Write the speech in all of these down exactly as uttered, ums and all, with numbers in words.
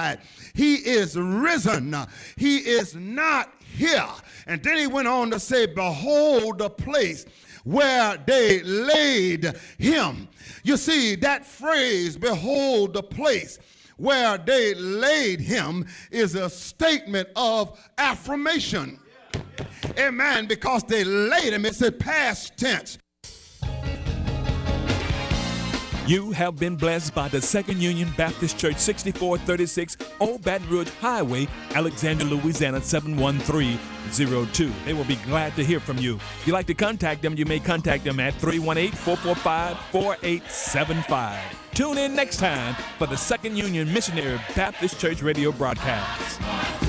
died. He is risen. He is not here. And then he went on to say, behold the place where they laid him. You see, that phrase, behold the place where they laid him, is a statement of affirmation. Amen. Because they laid him, it's a past tense. You have been blessed by the Second Union Baptist Church, sixty-four thirty-six Old Baton Rouge Highway, Alexandria, Louisiana, seven one three zero two. They will be glad to hear from you. If you'd like to contact them, you may contact them at three one eight, four four five, four eight seven five. Tune in next time for the Second Union Missionary Baptist Church radio broadcast.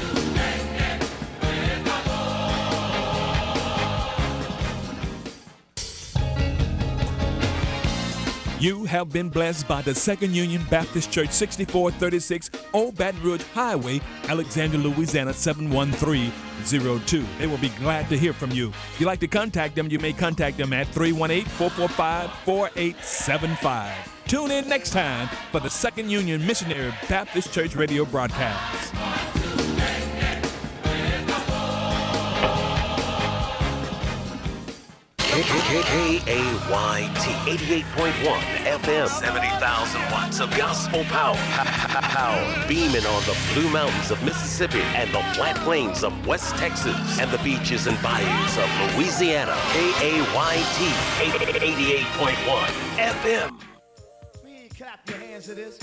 You have been blessed by the Second Union Baptist Church, sixty-four thirty-six Old Baton Rouge Highway, Alexandria, Louisiana, seven one three zero two. They will be glad to hear from you. If you'd like to contact them, you may contact them at three one eight, four four five, four eight seven five. Tune in next time for the Second Union Missionary Baptist Church radio broadcast. K A Y T eighty-eight point one F M, seventy thousand watts of gospel power. Power beaming on the Blue Mountains of Mississippi and the flat plains of West Texas and the beaches and bayous of Louisiana. K A Y T eighty-eight point one F M. Clap your hands to this.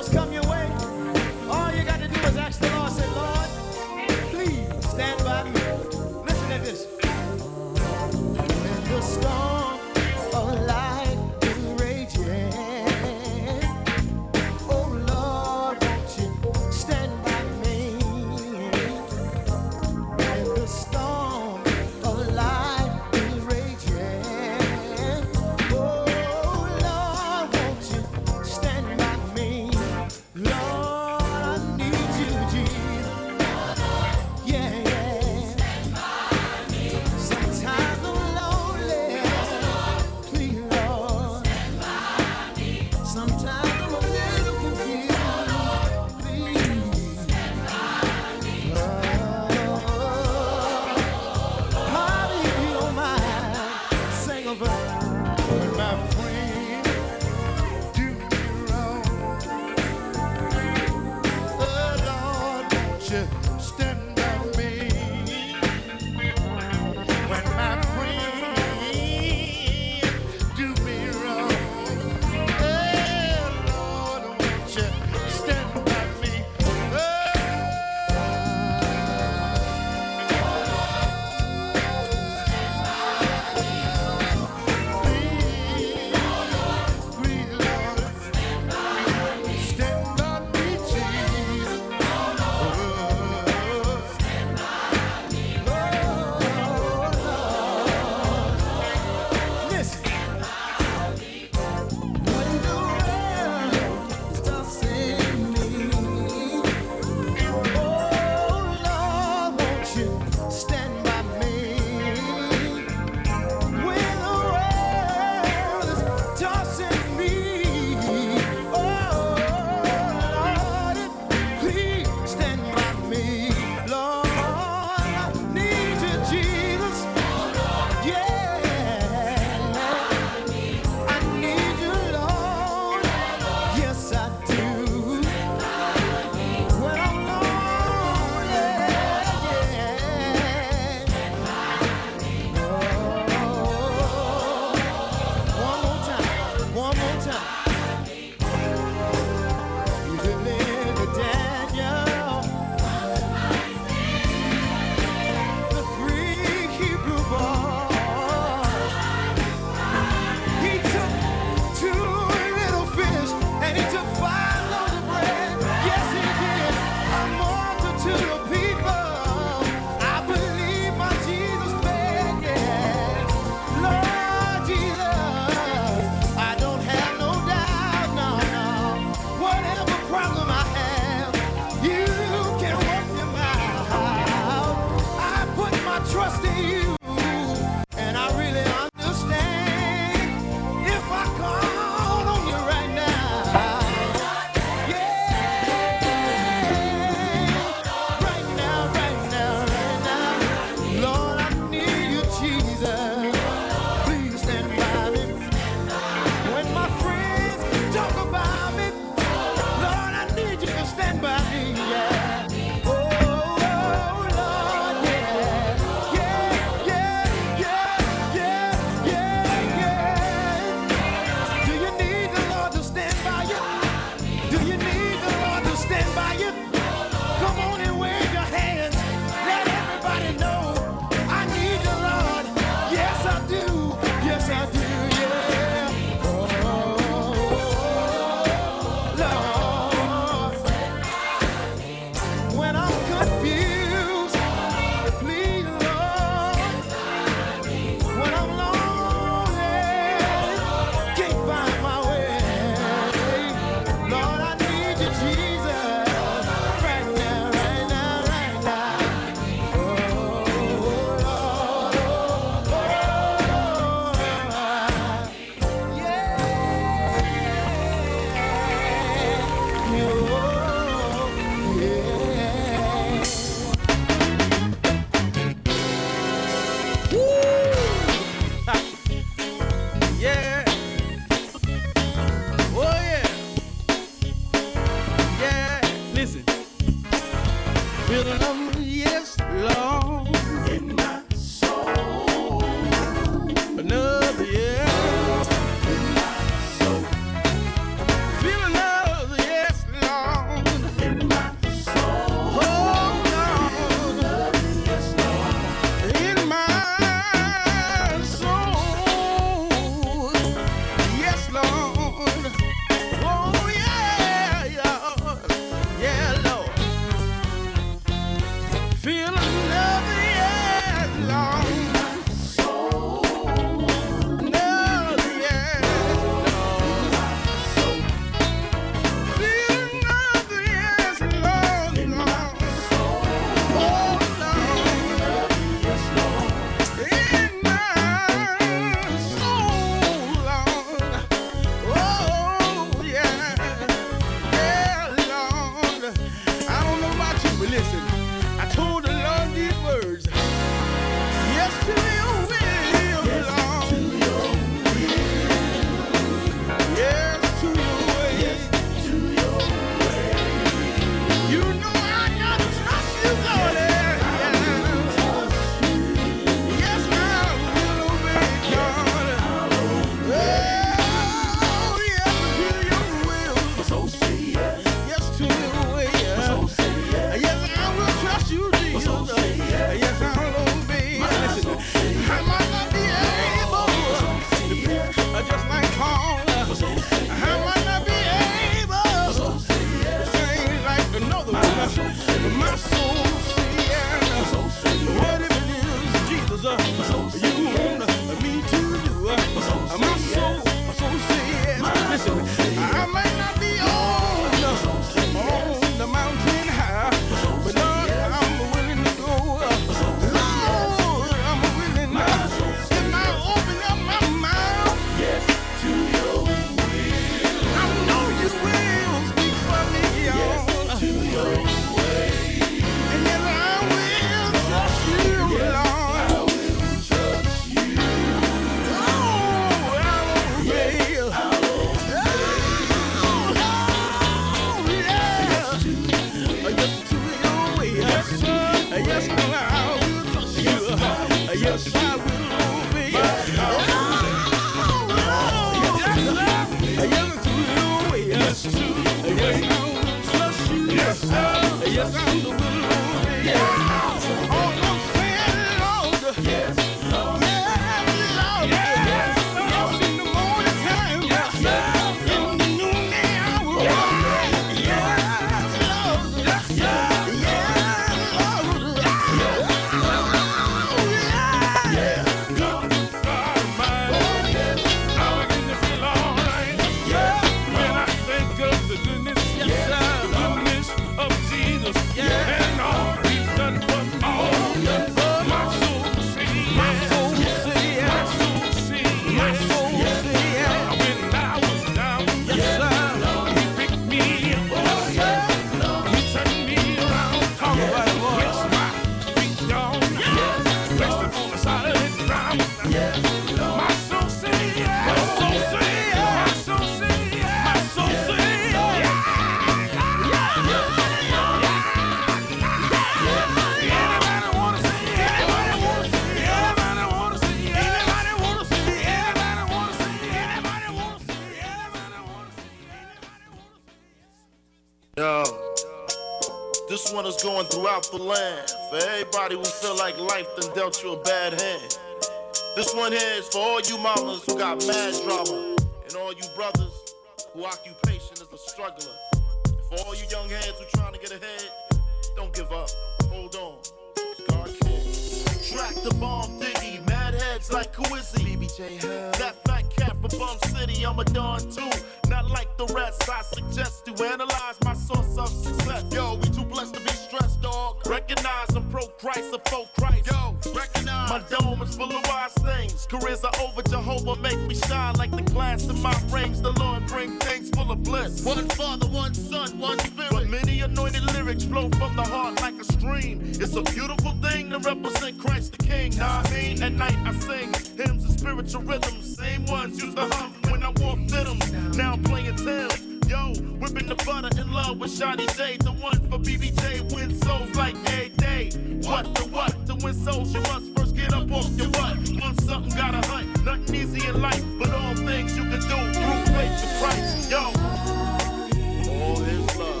This one is going throughout the land for everybody who feel like life done dealt you a bad hand. This one here is for all you mamas who got mad drama, and all you brothers who occupation is a struggler. And for all you young heads who trying to get ahead, don't give up. Hold on. God cares. Track the bomb diggy, mad heads like who is he? B B J Hell. That fat cat from Bum City, I'm a don too. Not like the rest, I suggest to analyze my source of success. Yo, we too blessed to be stressed, dog. Recognize I'm pro-Christ, a faux Christ. Yo, recognize my dome is full of wise things. Careers are over, Jehovah make me shine like the glass in my rings. The Lord bring things full of bliss. One Father, one Son, one Spirit. But many anointed lyrics flow from the heart like a stream. It's a beautiful thing to represent Christ the King. Nah, I mean, at night I sing hymns and spiritual rhythms. Same ones used to hum when I wore fiddles. Now I'm playing Tim's. Yo, whipping the butter in love with Shawty J. The one for B B J, win souls like every day. What the what? To win souls, you must first get up off your butt. Want something, gotta hunt. Nothing easy in life, but all things you can do through faith in Christ. Yo, all his love.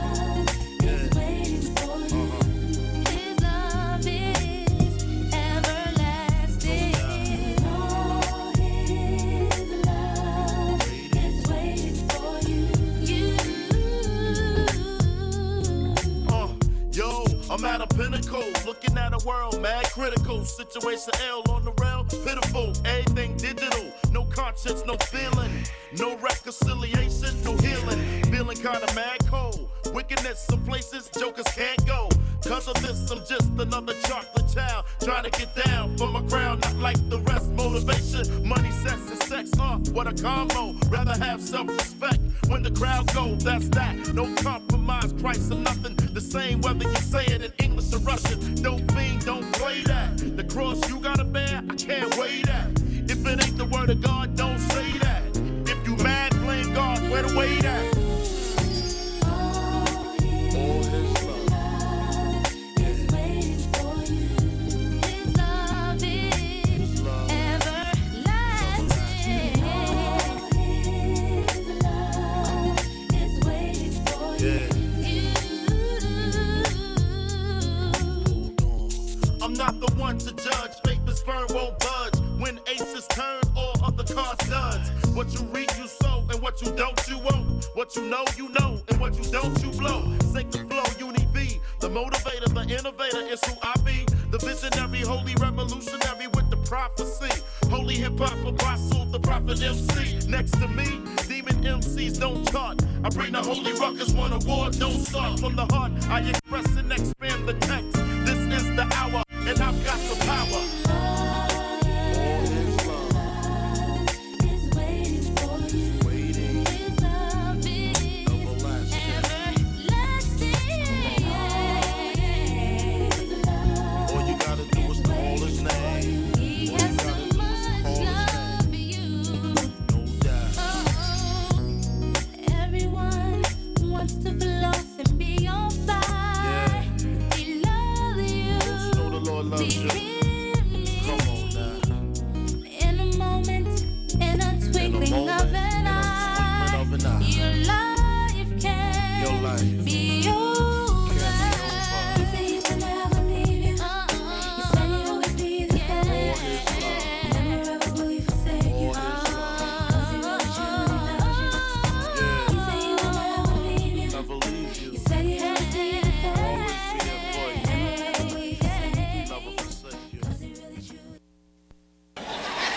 I'm at a pinnacle, looking at a world mad critical. Situation L on the rail, pitiful. Everything digital, no conscience, no feeling, no reconciliation, no healing. Feeling kinda mad cold. Wickedness, some places jokers can't go. Cause of this, I'm just another chocolate child trying to get down from a crowd, not like the rest. Motivation, money, sex, and sex. Uh, what a combo. Rather have self-respect. When the crowd go, that's that. No compromise, Christ or nothing. The same whether you say it in English or Russian. Don't fiend, don't play that. The cross you gotta bear, I can't weigh that. If it ain't the word of God, don't say that. If you mad, blame God, where the weight at? All his love. I'm not the one to judge, fake this firm won't budge. When aces turn, all other cards duds. What you read, you sow, and what you don't, you won't. What you know, you know, and what you don't, you blow. Sacred flow, Uni V. The motivator, the innovator is who I be. The visionary, holy revolutionary with the prophecy. Holy hip-hop apostle, the prophet M C. Next to me, demon M Cs don't chart. I bring the holy ruckus, one award, don't start from the heart. I express and expand the text. This is the hour